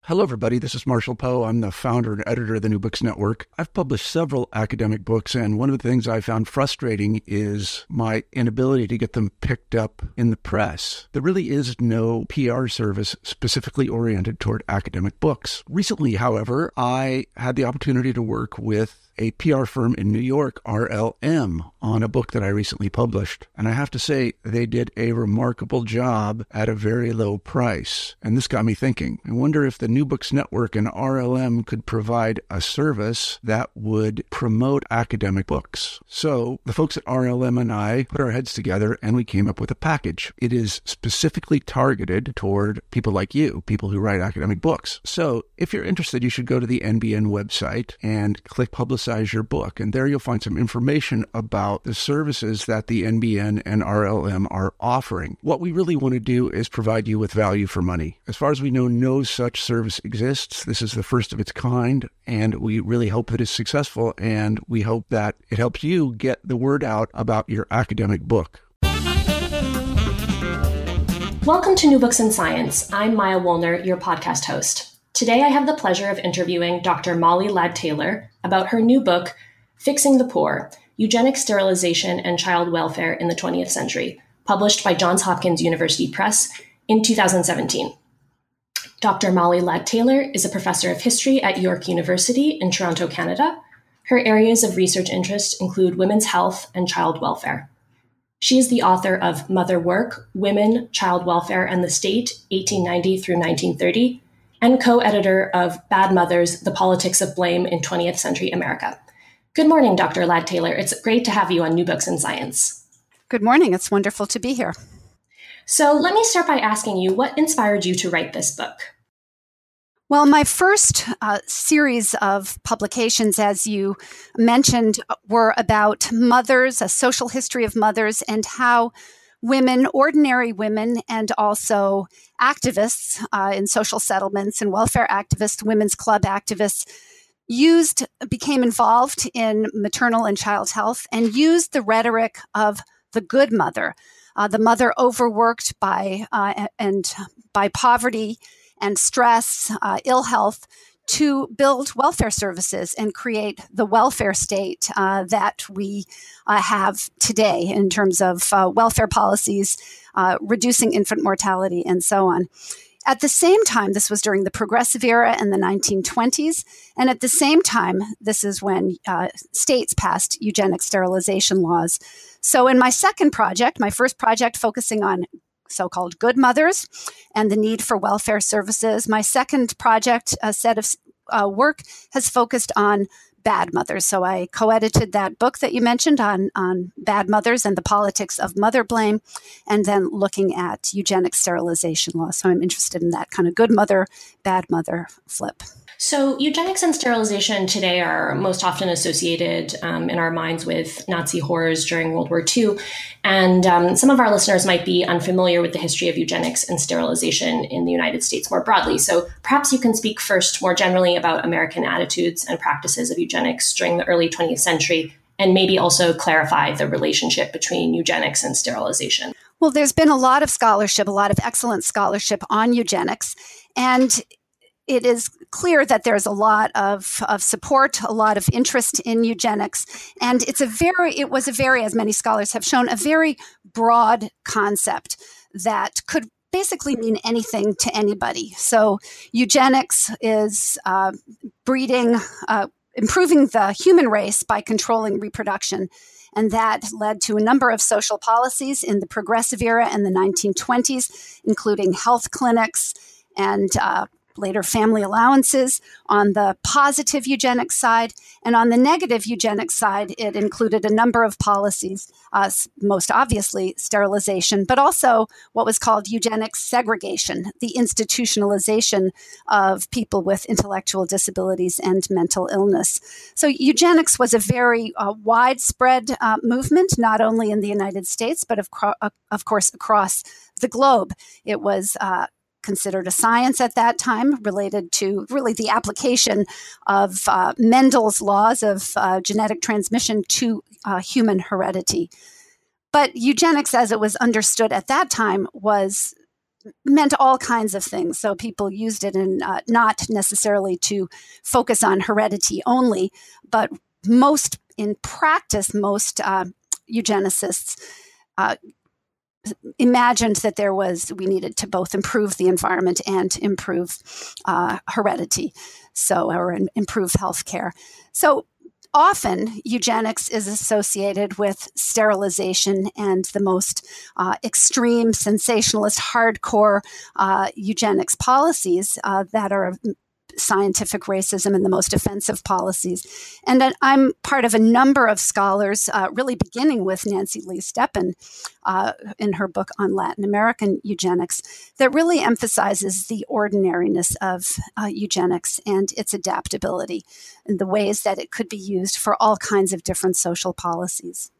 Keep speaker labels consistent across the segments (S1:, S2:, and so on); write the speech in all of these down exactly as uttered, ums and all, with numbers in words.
S1: Hello, everybody. This is Marshall Poe. I'm the founder and editor of the New Books Network. I've published several academic books, and one of the things I found frustrating is my inability to get them picked up in the press. There really is no P R service specifically oriented toward academic books. Recently, however, I had the opportunity to work with a P R firm in New York, R L M, on a book that I recently published. And I have to say, they did a remarkable job at a very low price. And this got me thinking, I wonder if the New Books Network and R L M could provide a service that would promote academic books. So the folks at R L M and I put our heads together and we came up with a package. It is specifically targeted toward people like you, people who write academic books. So if you're interested, you should go to the N B N website and click Publicize your book. And there you'll find some information about the services that the N B N and R L M are offering. What we really want to do is provide you with value for money. As far as we know, no such service exists. This is the first of its kind, and we really hope that it's successful, and we hope that it helps you get the word out about your academic book.
S2: Welcome to New Books in Science. I'm Maya Woolner, your podcast host. Today, I have the pleasure of interviewing Doctor Molly Ladd-Taylor about her new book, Fixing the Poor, Eugenics, Sterilization, and Child Welfare in the twentieth Century, published by Johns Hopkins University Press in two thousand seventeen. Doctor Molly Ladd-Taylor is a professor of history at York University in Toronto, Canada. Her areas of research interest include women's health and child welfare. She is the author of Mother Work, Women, Child Welfare, and the State, eighteen ninety through nineteen thirty, and co-editor of Bad Mothers, The Politics of Blame in twentieth Century America. Good morning, Doctor Ladd-Taylor. It's great to have you on New Books in Science.
S3: Good morning. It's wonderful to be here.
S2: So let me start by asking you, what inspired you to write this book?
S3: Well, my first uh, series of publications, as you mentioned, were about mothers, a social history of mothers, and how women, ordinary women, and also activists uh, in social settlements and welfare activists, women's club activists, used, became involved in maternal and child health and used the rhetoric of the good mother, uh, the mother overworked by uh, and by poverty and stress, uh, ill health, to build welfare services and create the welfare state uh, that we uh, have today in terms of uh, welfare policies, uh, reducing infant mortality, and so on. At the same time, this was during the Progressive Era in the nineteen twenties, and at the same time, this is when uh, states passed eugenic sterilization laws. So in my second project, my first project focusing on so-called good mothers and the need for welfare services. My second project, a set of uh, work, has focused on bad mothers. So I co-edited that book that you mentioned on, on bad mothers and the politics of mother blame, and then looking at eugenic sterilization law. So I'm interested in that kind of good mother, bad mother flip.
S2: So eugenics and sterilization today are most often associated um, in our minds with Nazi horrors during World War Two. And um, some of our listeners might be unfamiliar with the history of eugenics and sterilization in the United States more broadly. So perhaps you can speak first more generally about American attitudes and practices of eugenics during the early twentieth century, and maybe also clarify the relationship between eugenics and sterilization.
S3: Well, there's been a lot of scholarship, a lot of excellent scholarship on eugenics. And it is clear that there's a lot of, of support, a lot of interest in eugenics. And it's a very, it was a very, as many scholars have shown, a very broad concept that could basically mean anything to anybody. So eugenics is uh, breeding, uh, improving the human race by controlling reproduction. And that led to a number of social policies in the Progressive Era in the nineteen twenties, including health clinics and uh, later family allowances on the positive eugenics side. And on the negative eugenics side, it included a number of policies, uh, most obviously sterilization, but also what was called eugenics segregation, the institutionalization of people with intellectual disabilities and mental illness. So eugenics was a very uh, widespread uh, movement, not only in the United States, but of, co- of course across the globe. It was uh, considered a science at that time, related to really the application of uh, Mendel's laws of uh, genetic transmission to uh, human heredity. But eugenics, as it was understood at that time, was meant all kinds of things. So people used it in uh, not necessarily to focus on heredity only, but most in practice, most uh, eugenicists uh, imagined that there was, we needed to both improve the environment and improve uh, heredity, so, or improve healthcare. So often eugenics is associated with sterilization and the most uh, extreme, sensationalist, hardcore uh, eugenics policies uh, that are scientific racism and the most offensive policies. And I'm part of a number of scholars, uh, really beginning with Nancy Lee Steppen uh, in her book on Latin American eugenics, that really emphasizes the ordinariness of uh, eugenics and its adaptability and the ways that it could be used for all kinds of different social policies.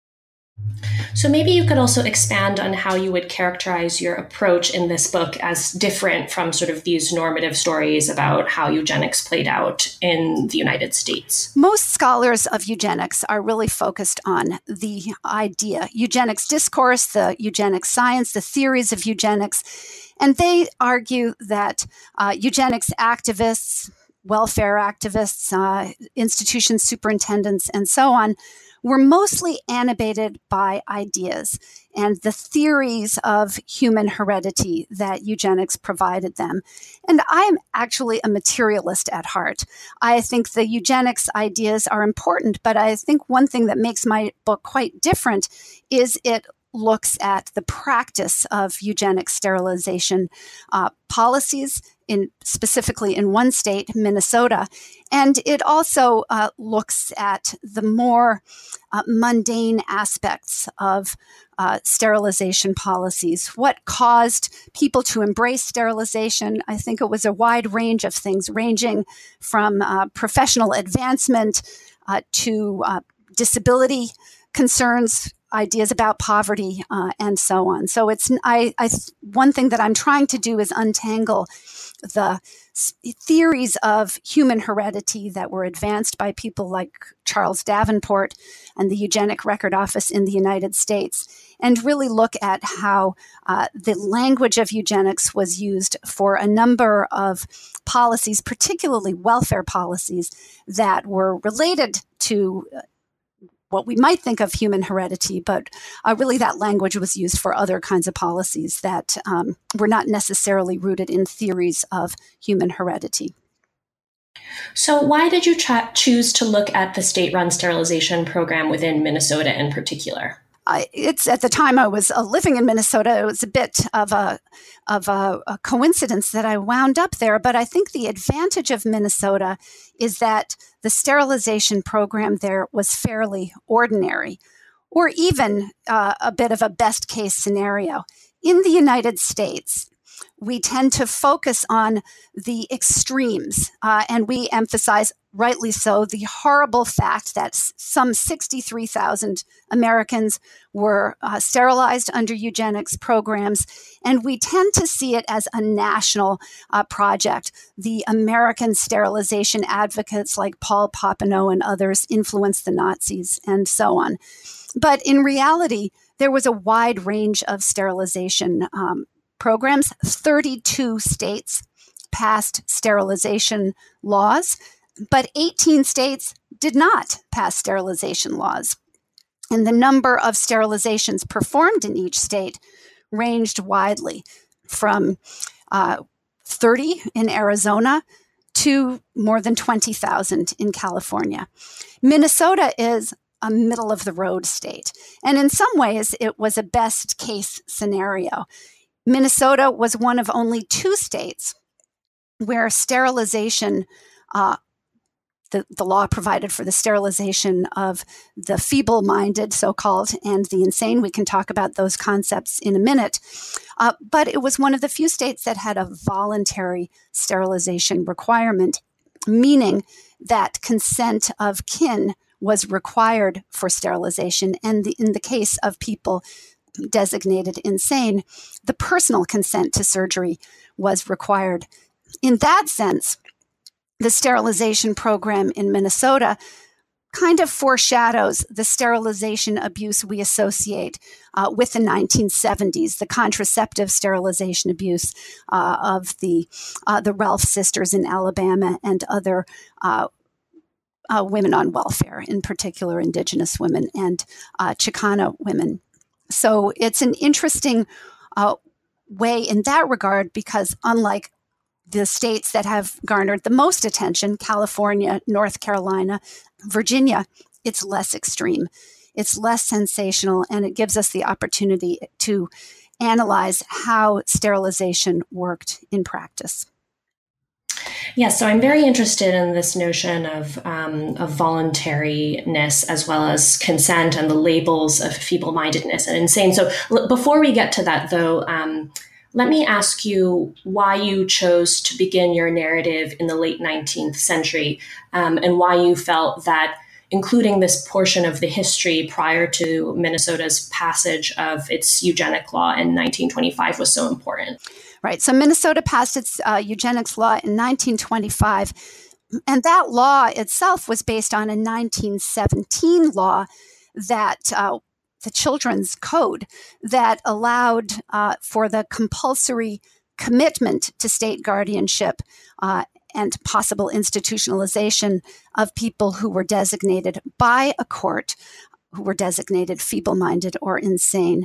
S2: So maybe you could also expand on how you would characterize your approach in this book as different from sort of these normative stories about how eugenics played out in the United States.
S3: Most scholars of eugenics are really focused on the idea, eugenics discourse, the eugenics science, the theories of eugenics, and they argue that uh, eugenics activists, welfare activists, uh, institution superintendents, and so on, were mostly animated by ideas and the theories of human heredity that eugenics provided them. And I'm actually a materialist at heart. I think the eugenics ideas are important, but I think one thing that makes my book quite different is it looks at the practice of eugenic sterilization uh, policies, in specifically in one state, Minnesota. And it also uh, looks at the more uh, mundane aspects of uh, sterilization policies. What caused people to embrace sterilization? I think it was a wide range of things, ranging from uh, professional advancement uh, to uh, disability concerns, ideas about poverty, uh, and so on. So it's I, I one thing that I'm trying to do is untangle the theories of human heredity that were advanced by people like Charles Davenport and the Eugenic Record Office in the United States, and really look at how uh, the language of eugenics was used for a number of policies, particularly welfare policies, that were related to what we might think of human heredity, but uh, really that language was used for other kinds of policies that um, were not necessarily rooted in theories of human heredity.
S2: So why did you ch- choose to look at the state-run sterilization program within Minnesota in particular?
S3: I, it's at the time I was uh, living in Minnesota. It was a bit of a of a, a coincidence that I wound up there. But I think the advantage of Minnesota is that the sterilization program there was fairly ordinary, or even uh, a bit of a best case scenario. In the United States, we tend to focus on the extremes, uh, and we emphasize, rightly so, the horrible fact that s- some sixty-three thousand Americans were uh, sterilized under eugenics programs, and we tend to see it as a national uh, project. The American sterilization advocates like Paul Papineau and others influenced the Nazis, and so on. But in reality, there was a wide range of sterilization um, programs. thirty-two states passed sterilization laws, but eighteen states did not pass sterilization laws. And the number of sterilizations performed in each state ranged widely, from uh, thirty in Arizona to more than twenty thousand in California. Minnesota is a middle-of-the-road state, and in some ways it was a best-case scenario. Minnesota was one of only two states where sterilization, uh, the, the law provided for the sterilization of the feeble-minded, so-called, and the insane. We can talk about those concepts in a minute. Uh, but it was one of the few states that had a voluntary sterilization requirement, meaning that consent of kin was required for sterilization. And the, in the case of people designated insane, the personal consent to surgery was required. In that sense, the sterilization program in Minnesota kind of foreshadows the sterilization abuse we associate uh, with the nineteen seventies, the contraceptive sterilization abuse uh, of the uh, the Ralph sisters in Alabama and other uh, uh, women on welfare, in particular Indigenous women and uh, Chicana women. So it's an interesting uh, way in that regard, because unlike the states that have garnered the most attention, California, North Carolina, Virginia, it's less extreme, it's less sensational, and it gives us the opportunity to analyze how sterilization worked in practice.
S2: Yes, so I'm very interested in this notion of, um, of voluntariness as well as consent and the labels of feeble-mindedness and insane. So l- before we get to that, though, um, let me ask you why you chose to begin your narrative in the late nineteenth century, um, and why you felt that including this portion of the history prior to Minnesota's passage of its eugenic law in nineteen twenty-five was so important.
S3: Right. So Minnesota passed its uh, eugenics law in nineteen twenty-five, and that law itself was based on a nineteen seventeen law that uh, the Children's Code that allowed uh, for the compulsory commitment to state guardianship uh, and possible institutionalization of people who were designated by a court, who were designated feeble-minded or insane.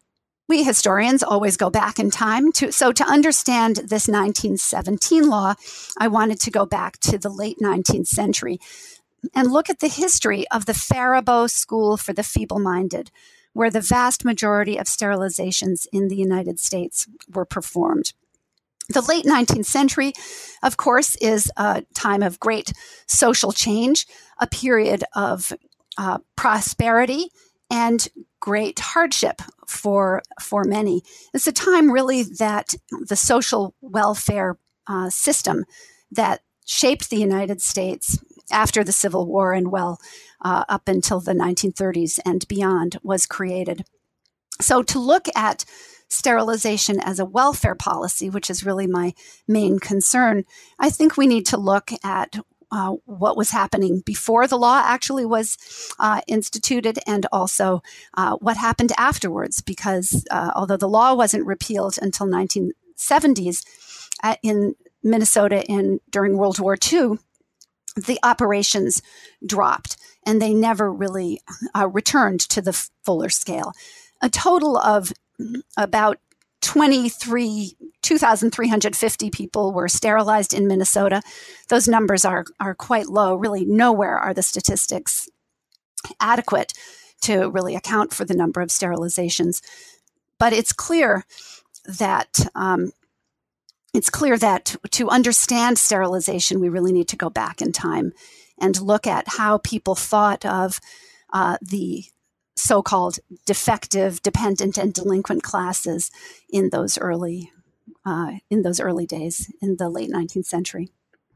S3: We historians always go back in time. To, so to understand this nineteen seventeen law, I wanted to go back to the late nineteenth century and look at the history of the Faribault School for the Feeble-Minded, where the vast majority of sterilizations in the United States were performed. The late nineteenth century, of course, is a time of great social change, a period of uh, prosperity and great hardship for, for many. It's a time really that the social welfare uh, system that shaped the United States after the Civil War and well uh, up until the nineteen thirties and beyond was created. So to look at sterilization as a welfare policy, which is really my main concern, I think we need to look at uh, what was happening before the law actually was uh, instituted, and also uh, what happened afterwards, because uh, although the law wasn't repealed until nineteen seventies uh, in Minnesota in during World War Two, the operations dropped and they never really uh, returned to the fuller scale. A total of about twenty-three, two thousand three hundred fifty people were sterilized in Minnesota. Those numbers are, are quite low. Really, nowhere are the statistics adequate to really account for the number of sterilizations. But it's clear that um, it's clear that to understand sterilization, we really need to go back in time and look at how people thought of uh, the so-called defective, dependent, and delinquent classes in those early uh, in those early days in the late nineteenth century.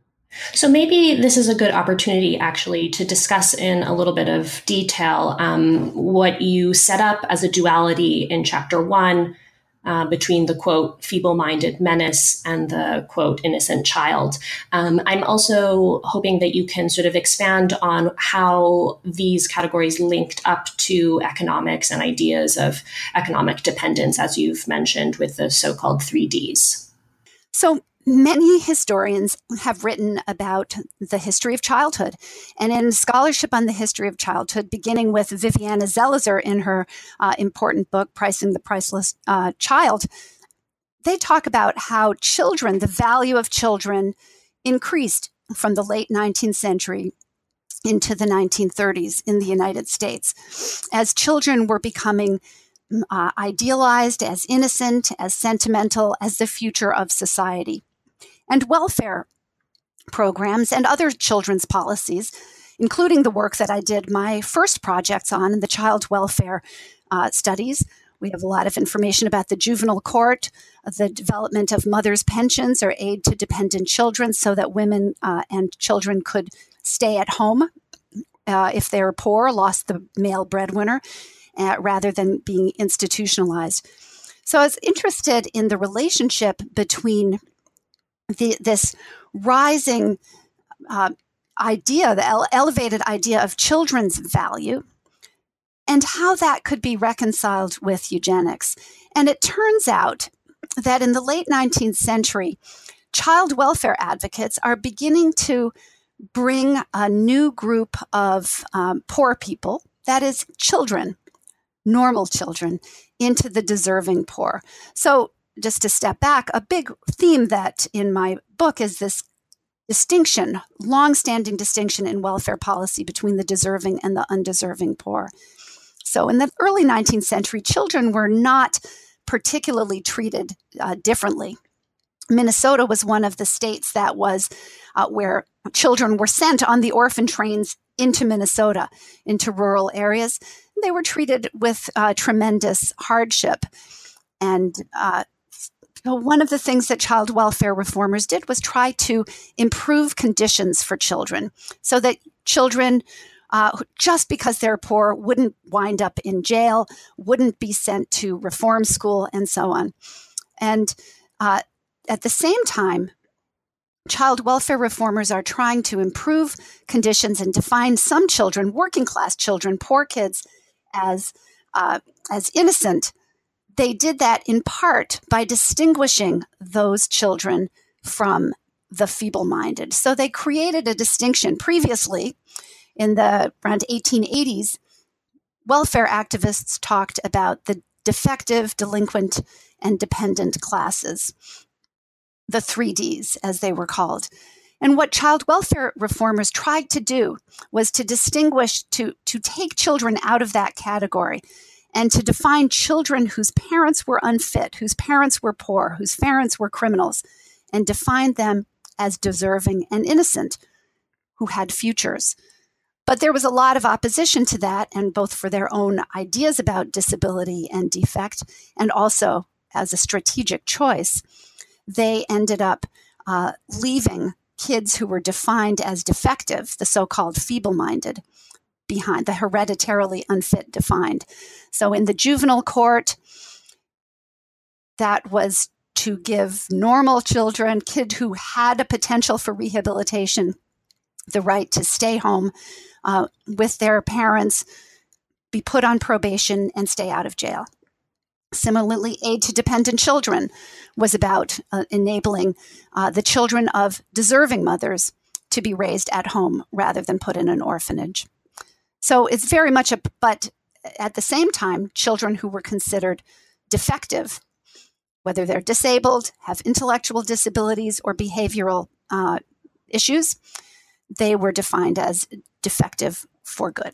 S2: So maybe this is a good opportunity, actually, to discuss in a little bit of detail um, what you set up as a duality in chapter one uh, between the, quote, feeble-minded menace and the, quote, innocent child. Um, I'm also hoping that you can sort of expand on how these categories linked up to economics and ideas of economic dependence, as you've mentioned, with the so-called three Ds.
S3: So many historians have written about the history of childhood. And in scholarship on the history of childhood, beginning with Viviana Zelizer in her uh, important book, Pricing the Priceless uh, Child, they talk about how children, the value of children, increased from the late nineteenth century into the nineteen thirties in the United States, as children were becoming uh, idealized as innocent, as sentimental, as the future of society. And welfare programs and other children's policies, including the work that I did my first projects on in the child welfare uh, studies. We have a lot of information about the juvenile court, the development of mothers' pensions or aid to dependent children so that women uh, and children could stay at home uh, if they're poor, lost the male breadwinner, uh, rather than being institutionalized. So I was interested in the relationship between The, this rising uh, idea, the ele- elevated idea of children's value, and how that could be reconciled with eugenics. And it turns out that in the late nineteenth century, child welfare advocates are beginning to bring a new group of um, poor people, that is, children, normal children, into the deserving poor. So just to step back, a big theme that in my book is this distinction, long-standing distinction in welfare policy between the deserving and the undeserving poor. So in the early nineteenth century, children were not particularly treated uh, differently. Minnesota was one of the states that was uh, where children were sent on the orphan trains into Minnesota, into rural areas. They were treated with uh, tremendous hardship. And uh, so one of the things that child welfare reformers did was try to improve conditions for children so that children, uh, just because they're poor, wouldn't wind up in jail, wouldn't be sent to reform school, and so on. And uh, at the same time, child welfare reformers are trying to improve conditions and define some children, working class children, poor kids, as uh, as innocent. They did that in part by distinguishing those children from the feeble-minded. So they created a distinction. Previously, in the around eighteen eighties, welfare activists talked about the defective, delinquent, and dependent classes, the three Ds, as they were called. And what child welfare reformers tried to do was to distinguish, to, to take children out of that category and to define children whose parents were unfit, whose parents were poor, whose parents were criminals, and define them as deserving and innocent, who had futures. But there was a lot of opposition to that, and both for their own ideas about disability and defect, and also as a strategic choice, they ended up uh, leaving kids who were defined as defective, the so-called feeble-minded, behind, the hereditarily unfit defined. So in the juvenile court, that was to give normal children, kids who had a potential for rehabilitation, the right to stay home uh, with their parents, be put on probation, and stay out of jail. Similarly, aid to dependent children was about uh, enabling uh, the children of deserving mothers to be raised at home rather than put in an orphanage. So it's very much a, but at the same time, children who were considered defective, whether they're disabled, have intellectual disabilities, or behavioral uh, issues, they were defined as defective for good.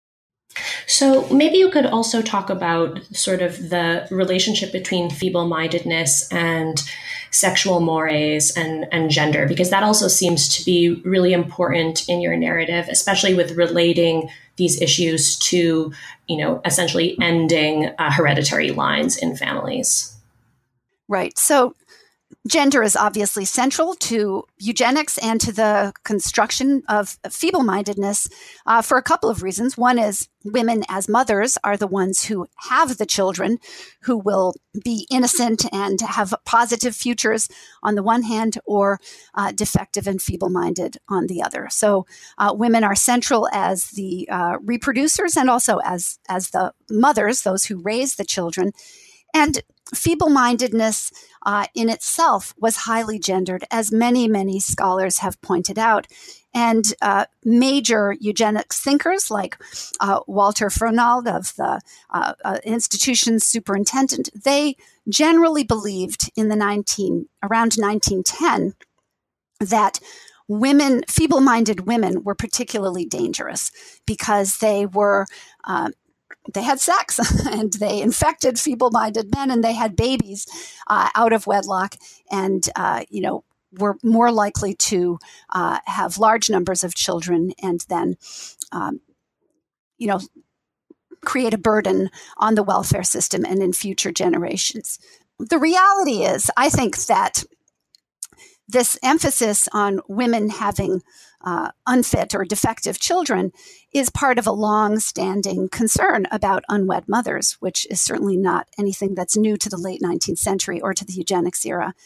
S2: So maybe you could also talk about sort of the relationship between feeble-mindedness and sexual mores and, and gender, because that also seems to be really important in your narrative, especially with relating these issues to, you know, essentially ending uh, hereditary lines in families.
S3: Right. So gender is obviously central to eugenics and to the construction of feeble-mindedness uh, for a couple of reasons. One is women as mothers are the ones who have the children who will be innocent and have positive futures on the one hand, or uh, defective and feeble-minded on the other. So uh, women are central as the uh, reproducers and also as, as the mothers, those who raise the children. And feeble-mindedness uh, in itself was highly gendered, as many, many scholars have pointed out. And uh, major eugenics thinkers like uh, Walter Fernald of the uh, uh, institution's superintendent, they generally believed in the nineteen around nineteen ten that women, feeble-minded women, were particularly dangerous because they were uh, they had sex and they infected feeble-minded men, and they had babies uh, out of wedlock, and uh, you know were more likely to uh, have large numbers of children, and then um, you know create a burden on the welfare system and in future generations. The reality is, I think that this emphasis on women having uh, unfit or defective children is part of a long-standing concern about unwed mothers, which is certainly not anything that's new to the late nineteenth century or to the eugenics era.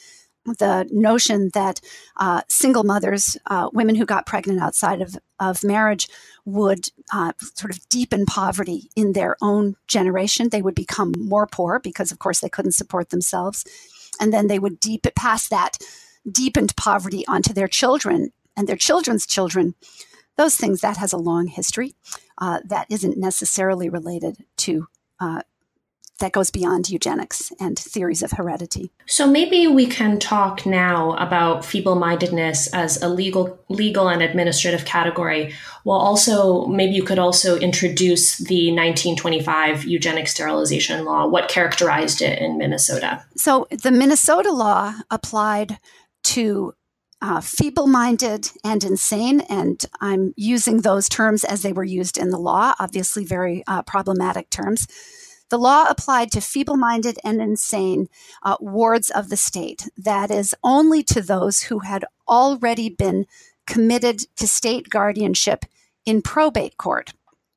S3: the notion that uh, single mothers, uh, women who got pregnant outside of, of marriage, would uh, sort of deepen poverty in their own generation. They would become more poor because, of course, they couldn't support themselves. And then they would deep pass that deepened poverty onto their children and their children's children. Those things, that has a long history. Uh, that isn't necessarily related to uh, that goes beyond eugenics and theories of heredity.
S2: So maybe we can talk now about feeble-mindedness as a legal legal and administrative category, while also maybe you could also introduce the nineteen twenty-five eugenic sterilization law. What characterized it in Minnesota?
S3: So the Minnesota law applied to uh, feeble-minded and insane, and I'm using those terms as they were used in the law, obviously very uh, problematic terms. The law applied to feeble-minded and insane uh, wards of the state. That is, only to those who had already been committed to state guardianship in probate court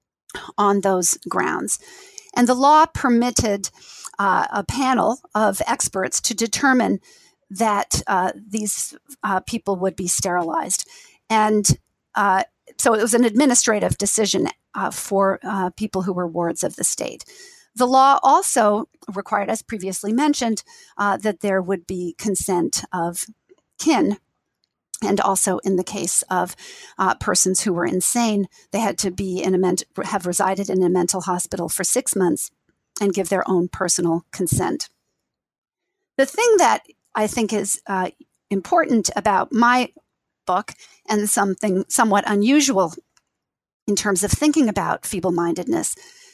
S3: on those grounds. And the law permitted uh, a panel of experts to determine that uh, these uh, people would be sterilized. And uh, so it was an administrative decision uh, for uh, people who were wards of the state. The law also required, as previously mentioned, uh, that there would be consent of kin. And also in the case of uh, persons who were insane, they had to be in a ment- have resided in a mental hospital for six months and give their own personal consent. The thing that I think is uh, important about my book, and something somewhat unusual in terms of thinking about feeble-mindedness,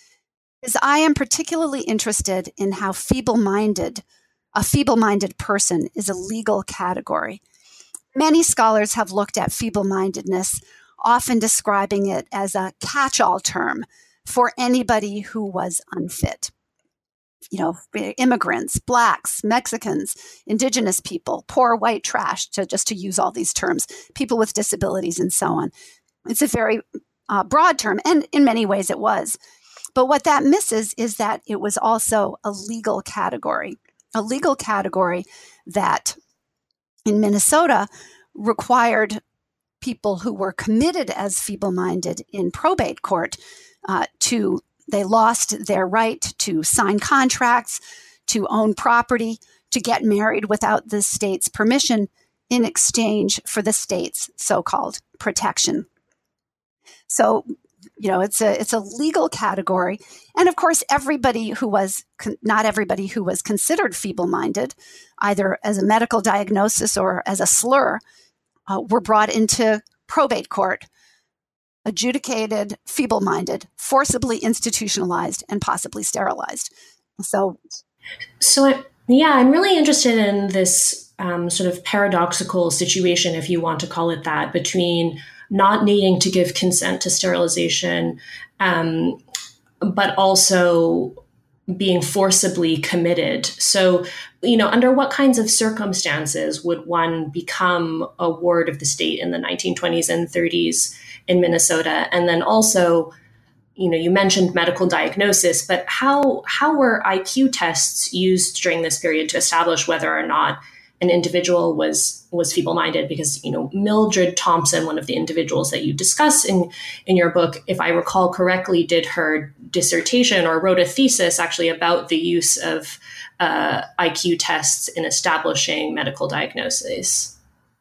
S3: is I am particularly interested in how feeble-minded, a feeble-minded person is a legal category. Many scholars have looked at feeble-mindedness, often describing it as a catch-all term for anybody who was unfit. You know, immigrants, Blacks, Mexicans, indigenous people, poor white trash, to just to use all these terms, people with disabilities and so on. It's a very uh, broad term, and in many ways it was. But what that misses is that it was also a legal category, a legal category that in Minnesota required people who were committed as feeble-minded in probate court uh, to, they lost their right to sign contracts, to own property, to get married without the state's permission in exchange for the state's so-called protection. So, you know, it's a it's a legal category. And of course, everybody who was, con- not everybody who was considered feeble-minded, either as a medical diagnosis or as a slur, uh, were brought into probate court, adjudicated feeble-minded, forcibly institutionalized, and possibly sterilized. So,
S2: so I, yeah, I'm really interested in this um, sort of paradoxical situation, if you want to call it that, between not needing to give consent to sterilization, um, but also being forcibly committed. So, you know, under what kinds of circumstances would one become a ward of the state in the nineteen twenties and thirties in Minnesota? And then also, you know, you mentioned medical diagnosis, but how how were I Q tests used during this period to establish whether or not an individual was was feeble-minded? Because, you know, Mildred Thompson, one of the individuals that you discuss in, in your book, if I recall correctly, did her dissertation or wrote a thesis actually about the use of uh, I Q tests in establishing medical diagnoses.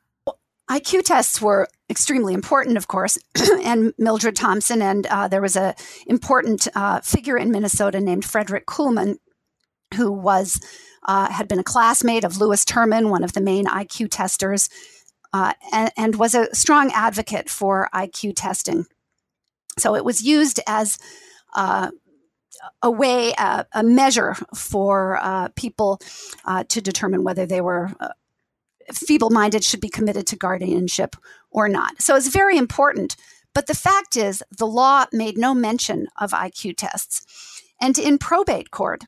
S3: I Q tests were extremely important, of course, and Mildred Thompson, and uh, there was a important uh, figure in Minnesota named Frederick Kuhlman, who was Uh, had been a classmate of Lewis Terman, one of the main I Q testers, uh, and, and was a strong advocate for I Q testing. So it was used as uh, a way, uh, a measure for uh, people uh, to determine whether they were uh, feeble-minded, should be committed to guardianship or not. So it's very important. But the fact is, the law made no mention of I Q tests. And in probate court,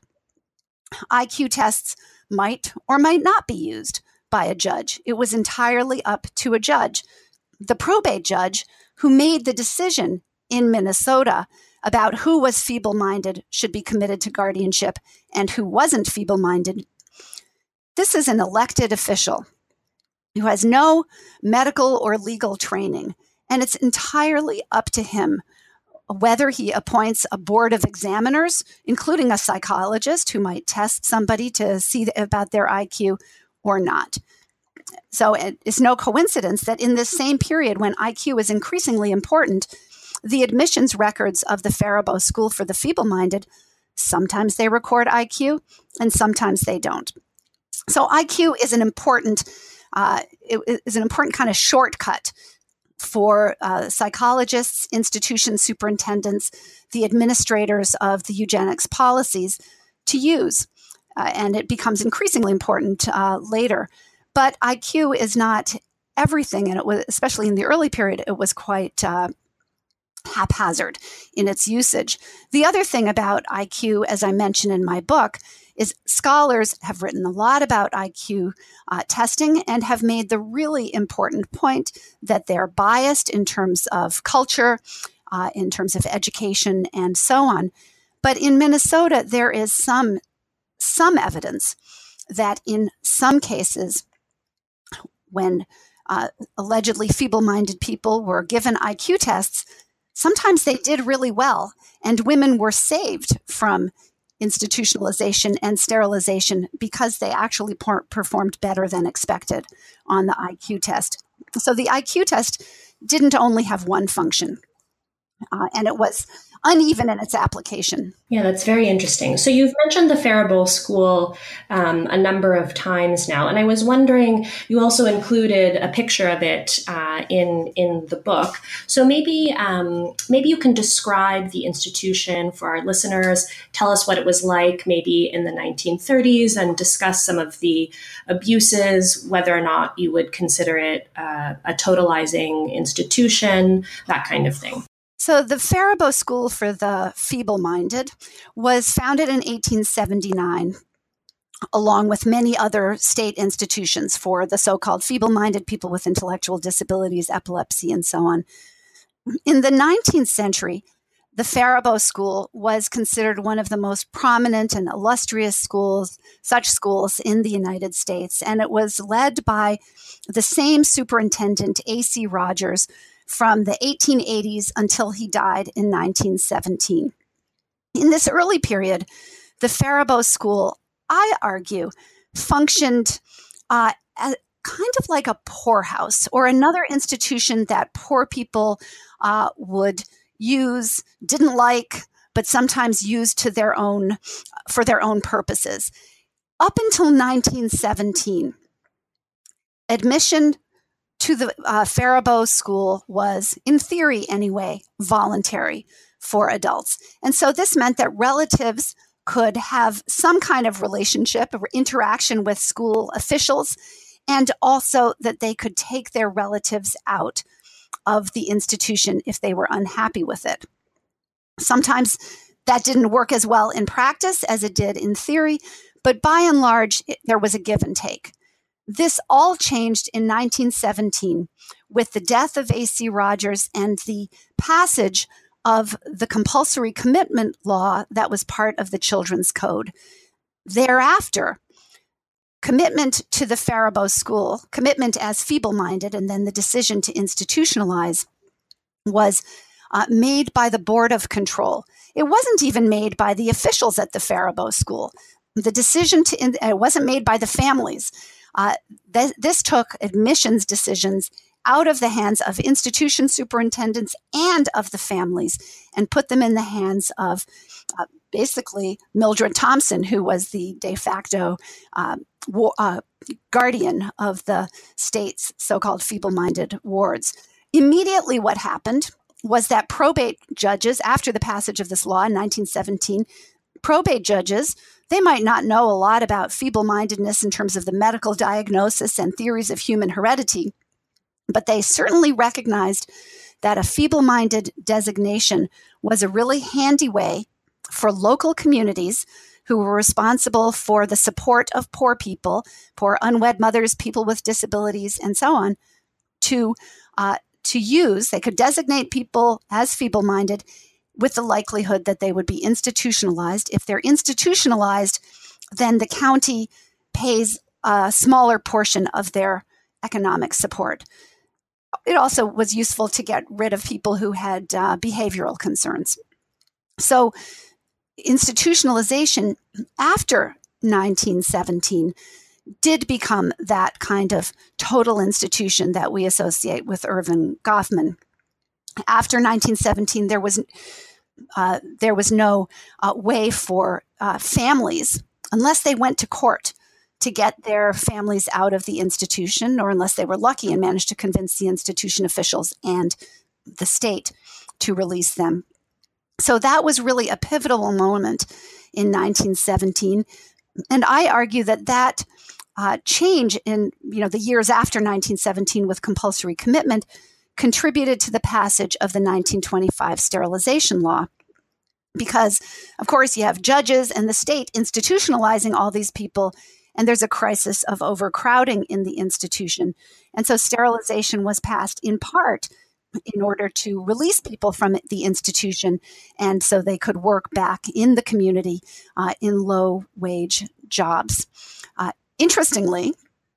S3: I Q tests might or might not be used by a judge. It was entirely up to a judge. The probate judge who made the decision in Minnesota about who was feeble-minded, should be committed to guardianship, and who wasn't feeble-minded, this is an elected official. who has no medical or legal training. And it's entirely up to him whether he appoints a board of examiners, including a psychologist who might test somebody to see about their I Q or not. So it's no coincidence that in this same period when I Q is increasingly important, the admissions records of the Faribault School for the Feeble-Minded, sometimes they record I Q and sometimes they don't. So I Q is an important, uh, it is an important kind of shortcut for uh, psychologists, institution superintendents, the administrators of the eugenics policies to use. Uh, and it becomes increasingly important uh, later. But I Q is not everything, and it was, especially in the early period, it was quite uh, haphazard in its usage. The other thing about I Q, as I mentioned in my book, is scholars have written a lot about I Q uh, testing and have made the really important point that they're biased in terms of culture, uh, in terms of education, and so on. But in Minnesota, there is some some evidence that in some cases, when uh, allegedly feeble-minded people were given I Q tests, sometimes they did really well, and women were saved from institutionalization and sterilization because they actually por- performed better than expected on the I Q test. So the I Q test didn't only have one function, uh, and it was uneven in its application.
S2: Yeah, that's very interesting. So you've mentioned the Faribault School um, a number of times now, and I was wondering, you also included a picture of it uh, in in the book. So maybe um, maybe you can describe the institution for our listeners. Tell us what it was like, maybe in the nineteen thirties, and discuss some of the abuses, whether or not you would consider it uh, a totalizing institution, that kind of thing.
S3: So the Faribault School for the Feeble-Minded was founded in eighteen seventy-nine, along with many other state institutions for the so-called feeble-minded, people with intellectual disabilities, epilepsy, and so on. In the nineteenth century, the Faribault School was considered one of the most prominent and illustrious schools, such schools in the United States, and it was led by the same superintendent, A C Rogers, from the eighteen eighties until he died in nineteen seventeen. In this early period, the Faribault School, I argue, functioned uh, as kind of like a poorhouse or another institution that poor people uh, would use, didn't like, but sometimes used to their own, for their own purposes. Up until nineteen seventeen, admission to the uh, Faribault School was, in theory anyway, voluntary for adults. And so this meant that relatives could have some kind of relationship or interaction with school officials, and also that they could take their relatives out of the institution if they were unhappy with it. Sometimes that didn't work as well in practice as it did in theory, but by and large, it, there was a give and take. This all changed in nineteen seventeen with the death of A C Rogers and the passage of the compulsory commitment law that was part of the Children's Code. Thereafter, commitment to the Faribault School, commitment as feeble-minded, and then the decision to institutionalize was uh, made by the Board of Control. It wasn't even made by the officials at the Faribault School. The decision to, in, it wasn't made by the families. Uh, th- this took admissions decisions out of the hands of institution superintendents and of the families and put them in the hands of uh, basically Mildred Thompson, who was the de facto uh, war, uh, guardian of the state's so-called feeble-minded wards. Immediately what happened was that probate judges, after the passage of this law in nineteen seventeen, probate judges, they might not know a lot about feeble-mindedness in terms of the medical diagnosis and theories of human heredity, but they certainly recognized that a feeble-minded designation was a really handy way for local communities who were responsible for the support of poor people, poor unwed mothers, people with disabilities, and so on, to uh, to use. They could designate people as feeble-minded with the likelihood that they would be institutionalized. If they're institutionalized, then the county pays a smaller portion of their economic support. It also was useful to get rid of people who had uh, behavioral concerns. So institutionalization after nineteen seventeen did become that kind of total institution that we associate with Erving Goffman. After nineteen seventeen, there was uh, there was no uh, way for uh, families, unless they went to court, to get their families out of the institution, or unless they were lucky and managed to convince the institution officials and the state to release them. So that was really a pivotal moment in nineteen seventeen. And I argue that that uh, change in, you know, the years after nineteen seventeen with compulsory commitment contributed to the passage of the nineteen twenty-five sterilization law. Because, of course, you have judges and the state institutionalizing all these people, and there's a crisis of overcrowding in the institution. And so sterilization was passed in part in order to release people from the institution, and so they could work back in the community uh, in low-wage jobs. Uh, interestingly,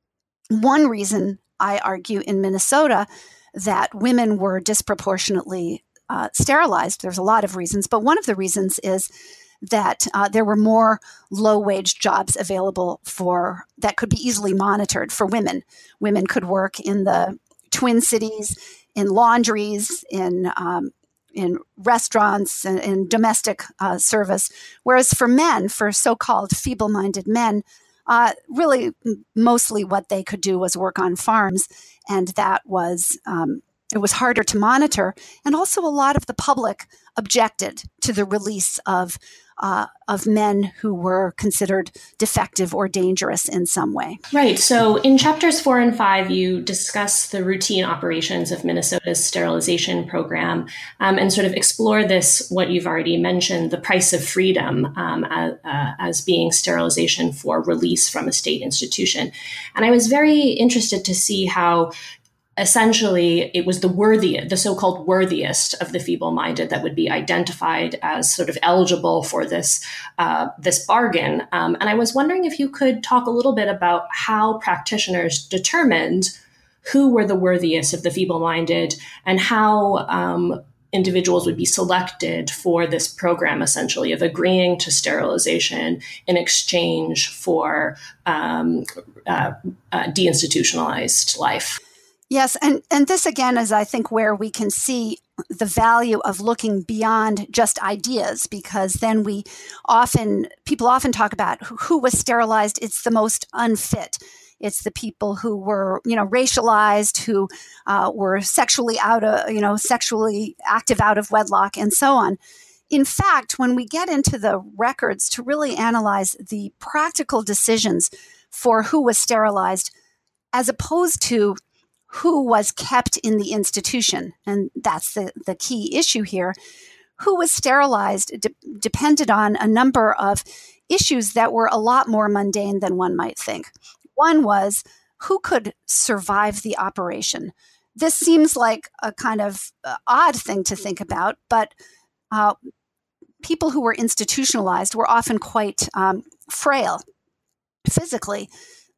S3: one reason I argue in Minnesota that women were disproportionately uh, sterilized, there's a lot of reasons, but one of the reasons is that uh, there were more low-wage jobs available for that could be easily monitored for women. Women could work in the Twin Cities, in laundries, in um, in restaurants, and in domestic uh, service, whereas for men, for so-called feeble-minded men, uh, really m- mostly what they could do was work on farms, and that was um, it was harder to monitor, and also a lot of the public objected to the release of uh, of men who were considered defective or dangerous in some way.
S2: Right. So in chapters four and five, you discuss the routine operations of Minnesota's sterilization program um, and sort of explore this, what you've already mentioned, the price of freedom um, as, uh, as being sterilization for release from a state institution. And I was very interested to see how essentially, it was the worthy, the so-called worthiest of the feeble-minded that would be identified as sort of eligible for this uh, this bargain. Um, and I was wondering if you could talk a little bit about how practitioners determined who were the worthiest of the feeble-minded and how um, individuals would be selected for this program, essentially, of agreeing to sterilization in exchange for um, uh, uh, deinstitutionalized life.
S3: Yes, and, and this again is, I think, where we can see the value of looking beyond just ideas, because then we often, people often talk about who, who was sterilized. It's the most unfit. It's the people who were, you know, racialized, who uh, were sexually out of, you know, sexually active out of wedlock, and so on. In fact, when we get into the records to really analyze the practical decisions for who was sterilized, as opposed to who was kept in the institution, and that's the, the key issue here, who was sterilized de- depended on a number of issues that were a lot more mundane than one might think. One was who could survive the operation. This seems like a kind of uh, odd thing to think about, but uh, people who were institutionalized were often quite um, frail physically.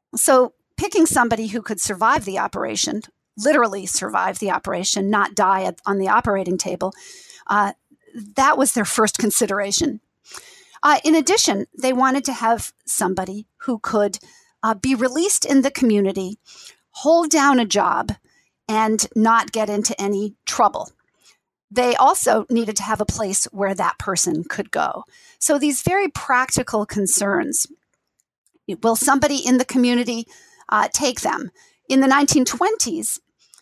S3: So picking somebody who could survive the operation, literally survive the operation, not die at, on the operating table, uh, that was their first consideration. Uh, in addition, they wanted to have somebody who could uh, be released in the community, hold down a job, and not get into any trouble. They also needed to have a place where that person could go. So these very practical concerns. Will somebody in the community Uh, take them? In the nineteen twenties,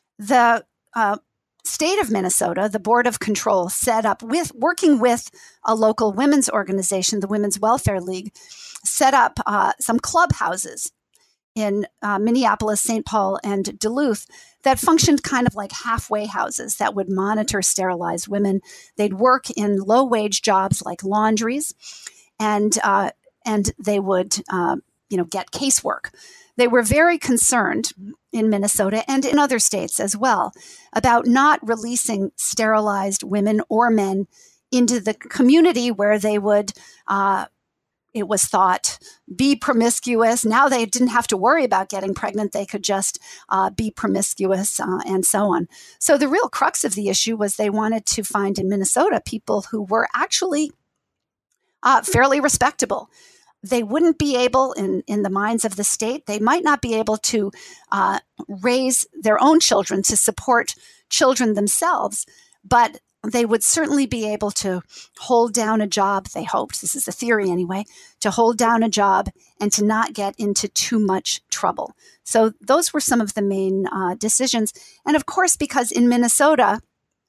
S3: the uh, state of Minnesota, the Board of Control, set up, with working with a local women's organization, the Women's Welfare League, set up uh, some clubhouses in uh, Minneapolis, Saint Paul, and Duluth that functioned kind of like halfway houses that would monitor sterilized women. They'd work in low-wage jobs like laundries, and uh, and they would uh, you know get casework. They were very concerned in Minnesota and in other states as well about not releasing sterilized women or men into the community where they would uh, it was thought, be promiscuous. Now they didn't have to worry about getting pregnant. They could just uh, be promiscuous uh, and so on. So the real crux of the issue was they wanted to find in Minnesota people who were actually uh, fairly respectable. They wouldn't be able, in, in the minds of the state, they might not be able to uh, raise their own children, to support children themselves, but they would certainly be able to hold down a job, they hoped, this is the theory anyway, to hold down a job and to not get into too much trouble. So those were some of the main uh, decisions. And of course, because in Minnesota,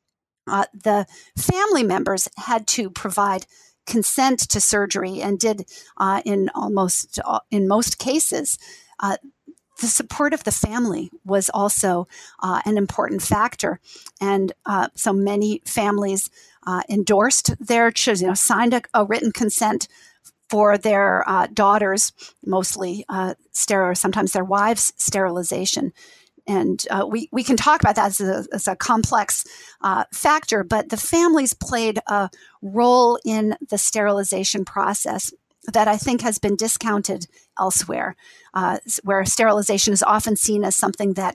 S3: uh, the family members had to provide consent to surgery and did uh, in almost, uh, in most cases, uh, the support of the family was also uh, an important factor. And uh, so many families uh, endorsed their children, you know, signed a, a written consent for their uh, daughters, mostly uh, sterile, sometimes their wives' sterilization. And uh, we, we can talk about that as a, as a complex uh, factor, but the families played a role in the sterilization process that I think has been discounted elsewhere, uh, where sterilization is often seen as something that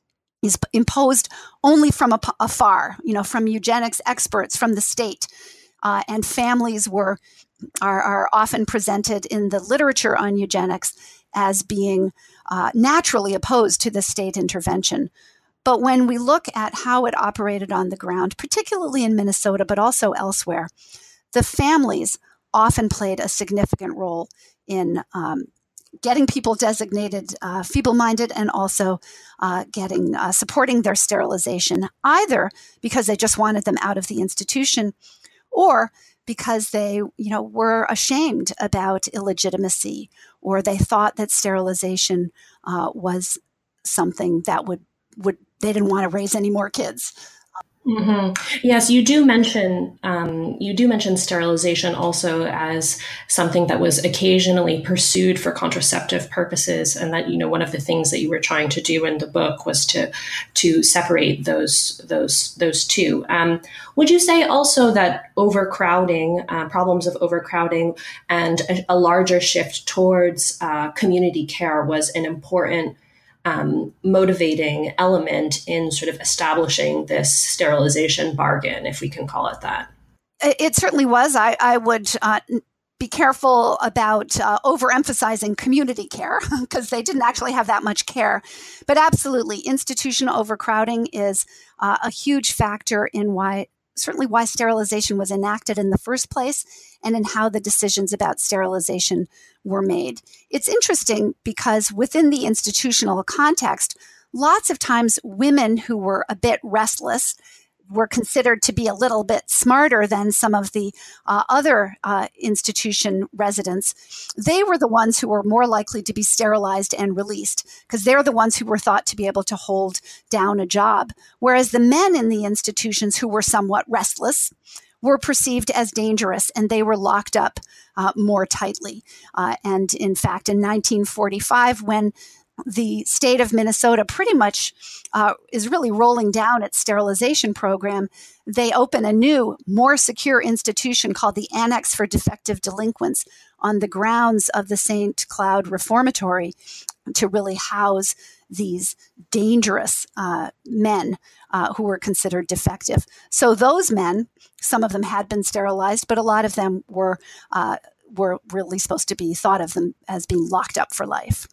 S3: is imposed only from afar, you know, from eugenics experts, from the state. Uh, and families were are, are often presented in the literature on eugenics as being uh, naturally opposed to the state intervention. But when we look at how it operated on the ground, particularly in Minnesota, but also elsewhere, the families often played a significant role in um, getting people designated uh, feeble-minded and also uh, getting uh, supporting their sterilization, either because they just wanted them out of the institution or because they, you know, were ashamed about illegitimacy, or they thought that sterilization uh, was something that would would they didn't want to raise any more kids.
S2: Mm-hmm. Yes, you do mention um, you do mention sterilization also as something that was occasionally pursued for contraceptive purposes, and that, you know, one of the things that you were trying to do in the book was to to separate those those those two. Um, would you say also that overcrowding, uh, problems of overcrowding, and a, a larger shift towards uh, community care was an important Um, motivating element in sort of establishing this sterilization bargain, if we can call it that?
S3: It certainly was. I, I would uh, be careful about uh, overemphasizing community care because they didn't actually have that much care. But absolutely, institutional overcrowding is uh, a huge factor in why, certainly why sterilization was enacted in the first place and in how the decisions about sterilization were made. It's interesting because within the institutional context, lots of times women who were a bit restless were considered to be a little bit smarter than some of the uh, other uh, institution residents. They were the ones who were more likely to be sterilized and released because they're the ones who were thought to be able to hold down a job. Whereas the men in the institutions who were somewhat restless were perceived as dangerous, and they were locked up uh, more tightly. Uh, and in fact, in nineteen forty-five, when the state of Minnesota pretty much uh, is really rolling down its sterilization program, they open a new, more secure institution called the Annex for Defective Delinquents on the grounds of the Saint Cloud Reformatory to really house these dangerous uh, men uh, who were considered defective. So those men, some of them had been sterilized, but a lot of them were uh, were really supposed to be thought of them as being locked up for life.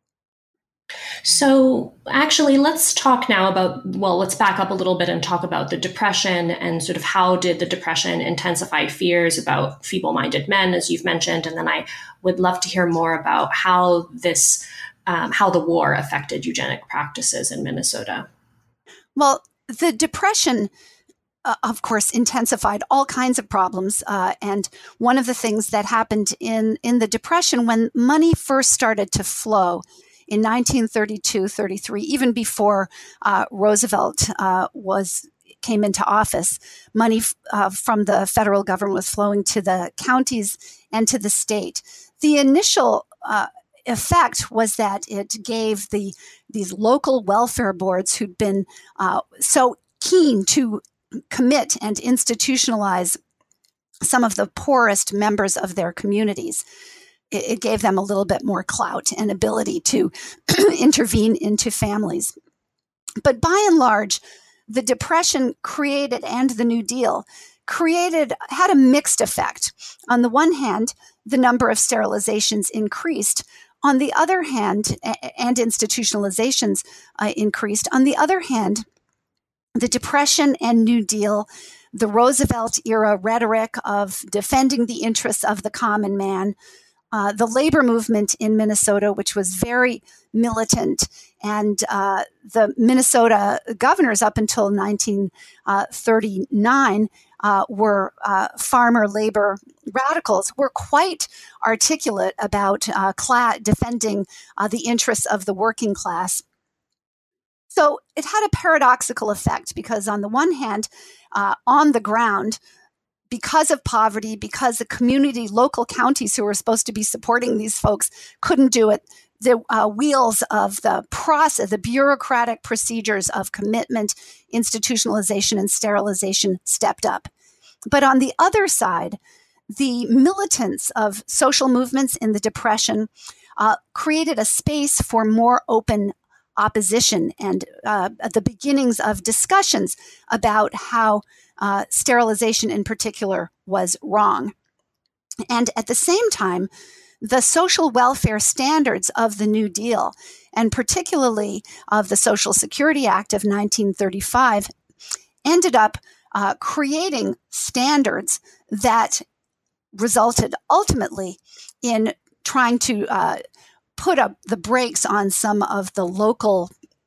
S2: So actually, let's talk now about, well, let's back up a little bit and talk about the Depression and sort of how did the Depression intensify fears about feeble-minded men, as you've mentioned. And then I would love to hear more about how this, um, how the war affected eugenic practices in Minnesota.
S3: Well, the Depression, uh, of course, intensified all kinds of problems. Uh, and one of the things that happened in, in the Depression, when money first started to flow, in nineteen thirty-two, thirty-three, even before uh, Roosevelt uh, was came into office, money uh, from the federal government was flowing to the counties and to the state. The initial uh, effect was that it gave the these local welfare boards who'd been uh, so keen to commit and institutionalize some of the poorest members of their communities. it, it gave them a little bit more clout and ability to intervene into families. But by and large, the Depression created, and the New Deal created, had a mixed effect. On the one hand, the number of sterilizations increased. On the other hand, and institutionalizations uh, increased. On the other hand, the Depression and New Deal, the Roosevelt era rhetoric of defending the interests of the common man, uh, the labor movement in Minnesota, which was very militant, and uh, the Minnesota governors up until nineteen thirty-nine uh, were uh, farmer labor radicals, were quite articulate about uh, class, defending uh, the interests of the working class. So it had a paradoxical effect because on the one hand, uh, on the ground, because of poverty, because the community, local counties who were supposed to be supporting these folks couldn't do it, the uh, wheels of the process, the bureaucratic procedures of commitment, institutionalization, and sterilization stepped up. But on the other side, the militants of social movements in the Depression uh, created a space for more open opposition and uh, at the beginnings of discussions about how uh, sterilization in particular was wrong. And at the same time, the social welfare standards of the New Deal, and particularly of the Social Security Act of nineteen thirty-five, ended up uh, creating standards that resulted ultimately in trying to uh, put up the brakes on some of the local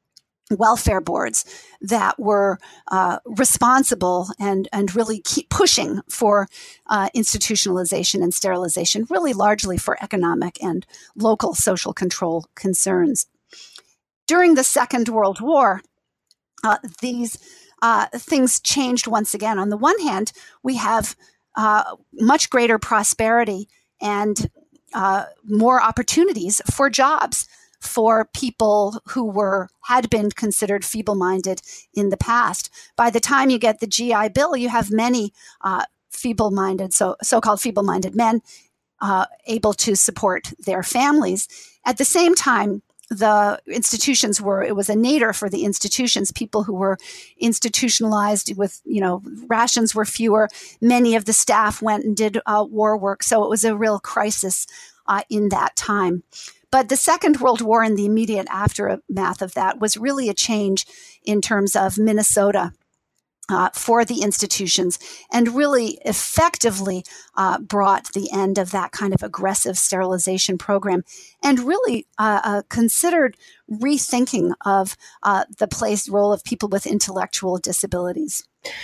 S3: welfare boards that were uh, responsible and, and really keep pushing for uh, institutionalization and sterilization, really largely for economic and local social control concerns. During the Second World War, uh, these uh, things changed once again. On the one hand, we have uh, much greater prosperity and uh, more opportunities for jobs for people who were had been considered feeble-minded in the past. By the time you get the G I Bill, you have many uh, feeble-minded, so so-called feeble-minded men uh, able to support their families. At the same time, the institutions were, it was a nadir for the institutions, people who were institutionalized with, you know, rations were fewer. Many of the staff went and did uh, war work. So it was a real crisis uh, in that time. But the Second World War and the immediate aftermath of that was really a change in terms of Minnesota uh, for the institutions, and really effectively uh, brought the end of that kind of aggressive sterilization program, and really uh, uh, considered rethinking of uh, the place role of people with intellectual disabilities.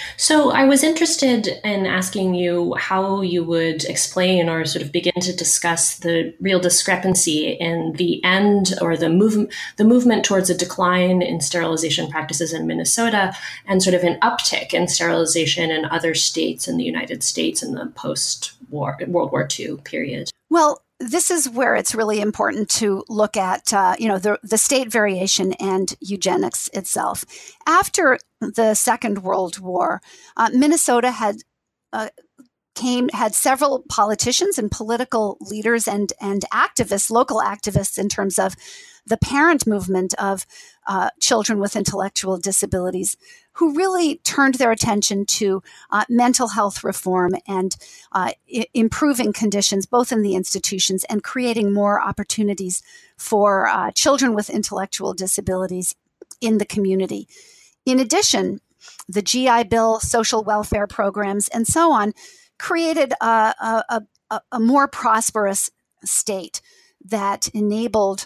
S2: So I was interested in asking you how you would explain or sort of begin to discuss the real discrepancy in the end or the move, the movement towards a decline in sterilization practices in Minnesota and sort of an uptick in sterilization in other states in the United States in the post-war World War Two period.
S3: Well, this is where it's really important to look at, uh, you know, the, the state variation and eugenics itself. After the Second World War, uh, Minnesota had uh, came had several politicians and political leaders and and activists, local activists, in terms of the parent movement of uh, children with intellectual disabilities, who really turned their attention to uh, mental health reform and uh, I- improving conditions both in the institutions and creating more opportunities for uh, children with intellectual disabilities in the community. In addition, the G I Bill, social welfare programs, and so on created a, a, a, a more prosperous state that enabled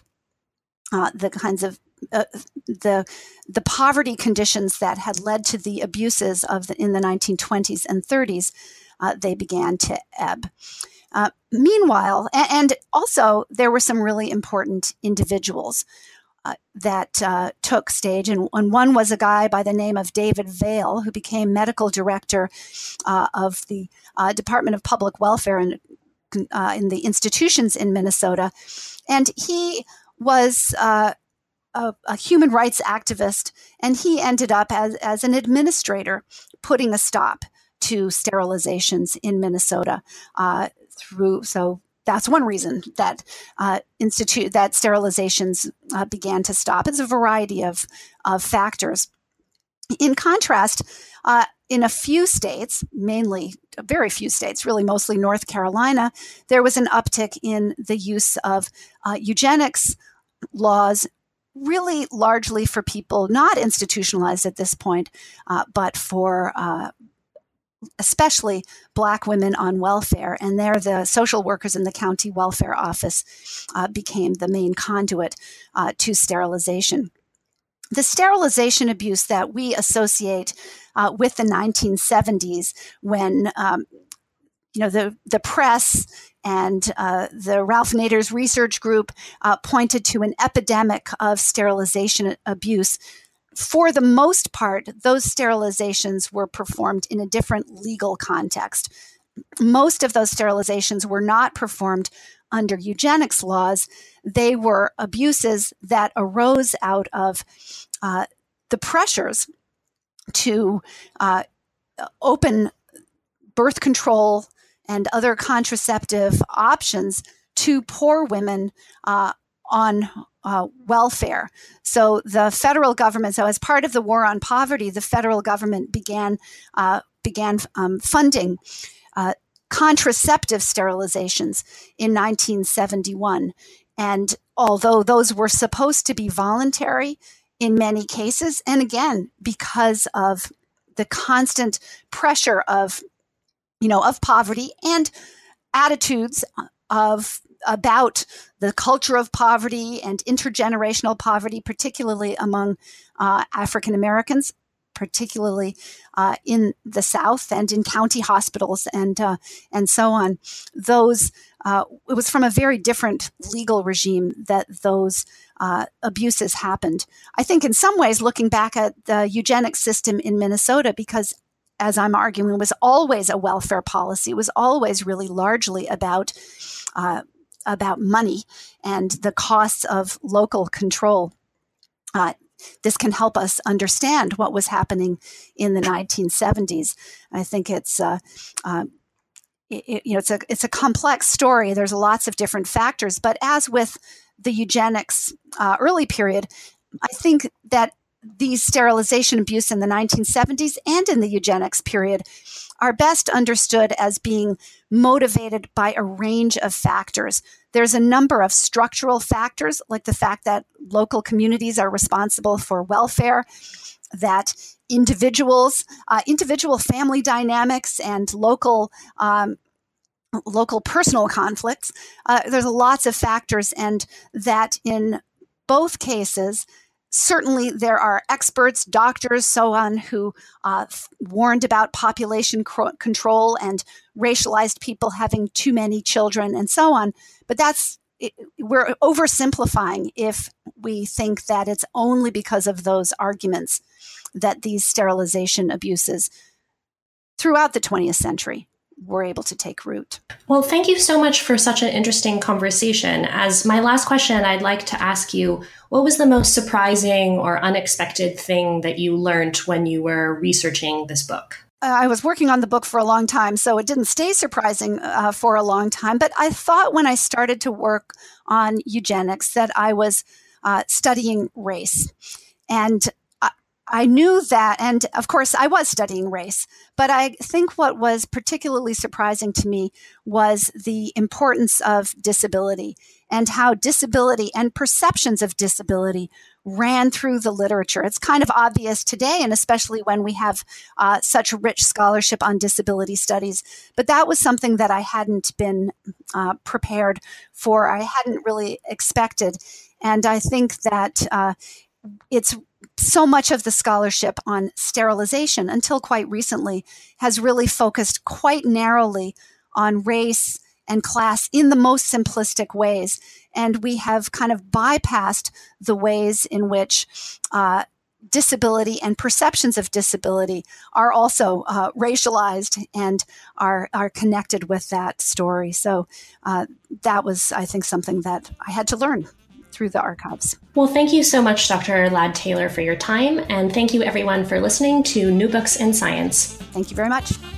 S3: uh, the kinds of Uh, the the poverty conditions that had led to the abuses of the, in the nineteen twenties and thirties, uh, they began to ebb. Uh, meanwhile, and, and also there were some really important individuals uh, that uh, took stage, and, and one was a guy by the name of David Vail, who became medical director uh, of the uh, Department of Public Welfare and uh, in the institutions in Minnesota, and he was Uh, A, a human rights activist, and he ended up as, as an administrator putting a stop to sterilizations in Minnesota uh, through, so that's one reason that uh, institute that sterilizations uh, began to stop. It's a variety of of factors. In contrast, uh, in a few states, mainly very few states, really mostly North Carolina, there was an uptick in the use of uh, eugenics laws, really largely for people not institutionalized at this point, uh, but for uh, especially Black women on welfare. And there, the social workers in the county welfare office uh, became the main conduit uh, to sterilization. The sterilization abuse that we associate uh, with the nineteen seventies, when um, you know the the press and uh, the Ralph Nader's research group uh, pointed to an epidemic of sterilization abuse. For the most part, those sterilizations were performed in a different legal context. Most of those sterilizations were not performed under eugenics laws. They were abuses that arose out of uh, the pressures to uh, open birth control and other contraceptive options to poor women uh, on uh, welfare. So the federal government, so as part of the war on poverty, the federal government began uh, began um, funding uh, contraceptive sterilizations in nineteen seventy-one. And although those were supposed to be voluntary in many cases, and again, because of the constant pressure of, you know, of poverty and attitudes of about the culture of poverty and intergenerational poverty, particularly among uh, African Americans, particularly uh, in the South and in county hospitals and uh, and so on. Those uh, it was from a very different legal regime that those uh, abuses happened. I think in some ways, looking back at the eugenics system in Minnesota, because as I'm arguing, it was always a welfare policy. It was always really largely about uh, about money and the costs of local control. Uh, this can help us understand what was happening in the nineteen seventies. I think it's uh, uh, it, you know it's a it's a complex story. There's lots of different factors, but as with the eugenics uh, early period, I think that these sterilization abuse in the nineteen seventies and in the eugenics period are best understood as being motivated by a range of factors. There's a number of structural factors, like the fact that local communities are responsible for welfare, that individuals, uh, individual family dynamics and local um, local personal conflicts. Uh, there's lots of factors, and that in both cases, certainly there are experts, doctors, so on, who uh, warned about population cr- control and racialized people having too many children and so on. But that's, it, we're oversimplifying if we think that it's only because of those arguments that these sterilization abuses throughout the twentieth century were able to take root.
S2: Well, thank you so much for such an interesting conversation. As my last question, I'd like to ask you, what was the most surprising or unexpected thing that you learned when you were researching this book?
S3: Uh, I was working on the book for a long time, so it didn't stay surprising uh, for a long time. But I thought when I started to work on eugenics that I was uh, studying race. And I knew that, and of course I was studying race, but I think what was particularly surprising to me was the importance of disability and how disability and perceptions of disability ran through the literature. It's kind of obvious today, and especially when we have uh, such rich scholarship on disability studies, but that was something that I hadn't been uh, prepared for, I hadn't really expected. And I think that uh, it's so much of the scholarship on sterilization, until quite recently, has really focused quite narrowly on race and class in the most simplistic ways. And we have kind of bypassed the ways in which uh, disability and perceptions of disability are also uh, racialized and are, are connected with that story. So uh, that was, I think, something that I had to learn through the archives.
S2: Well, thank you so much, Doctor Ladd-Taylor, for your time. And thank you, everyone, for listening to New Books in Science.
S3: Thank you very much.